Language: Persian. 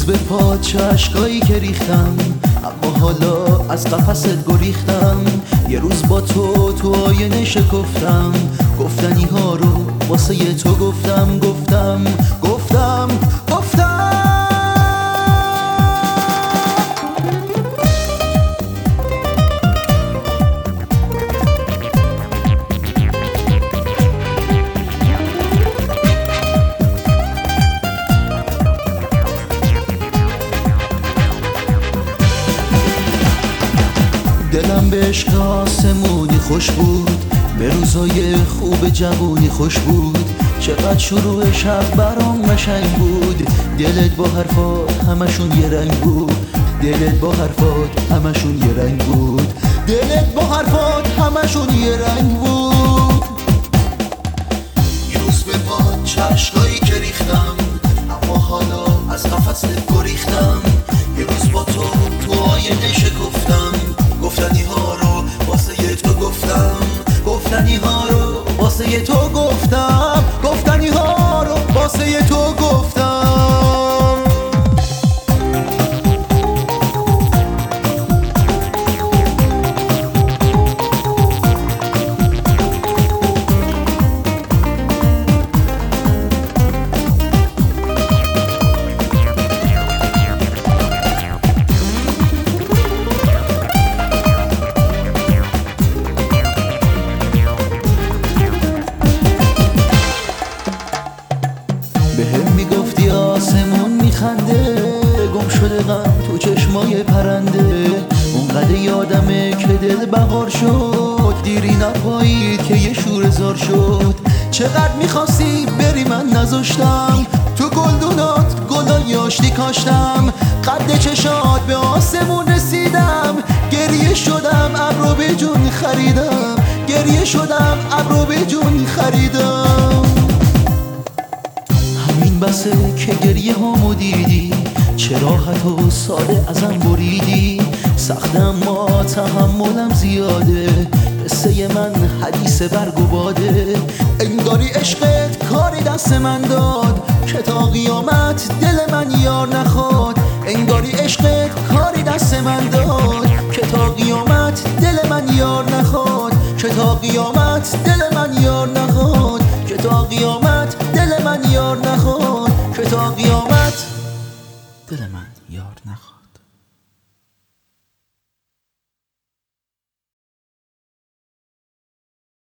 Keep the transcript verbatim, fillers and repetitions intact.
به پا چشکایی که ریختم، اما حالا از قفست گریختم. یه روز با تو تو آینه شکفتم، گفتنی ها رو واسه تو گفتم گفتم گفتم گفتم. دلم به عشق آسمونی خوش بود، به روزای خوب جوونی خوش بود. چقدر شروع شب برام قشنگ بود، دلت با حرفات همشون یه رنگ بود. دلت با حرفات همشون یه رنگ بود. دلت با حرفات همشون یه رنگ بود. یه روز به پا چشکایی که ریختم، اما حالا از قفست گریختم. یه روز با تو تو آینه شکفتم، گفتنی ها رو واسه تو گفتم گفتنی ها رو واسه تو گفتم گفتنی ها رو واسه تو گفتم. بهم میگفتی آسمون میخنده، گم شده غم تو چشمای پرنده. اونقدر یادمه که دل بهار شد، دیری نپایید که یه شور زار شد. چقدر میخواستی بری من نذاشتم، تو گلدونات گلای آشتی کاشتم. قد چشات به آسمون رسیدم، گریه شدم ابرو به جون خریدم. گریه شدم ابرو به جون خریدم. همین بسه که گریه هامو دیدی، چه راحت و ساده ازم بریدی. سختم ما تحملم زیاده، قصه من حدیث برگ و باده. انگاری عشقت کاری دست من داد، که تا قیامت دل من یار نخواد. انگاری عشقت کاری دست من داد، که تا قیامت دل من یار نخواد. که تا قیامت دل من یار نخواد. که تا قیامت دل من یار نخواد. که تا قیامت دل من یار نخواد.